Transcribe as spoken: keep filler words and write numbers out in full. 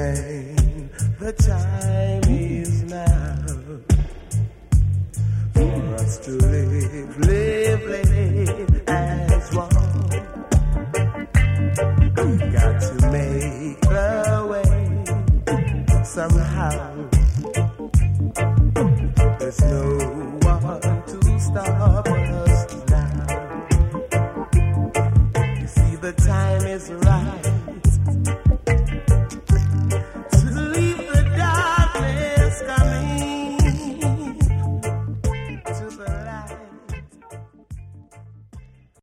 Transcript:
saying the time is now for us to live, live, live as one. We got to make the way somehow. There's no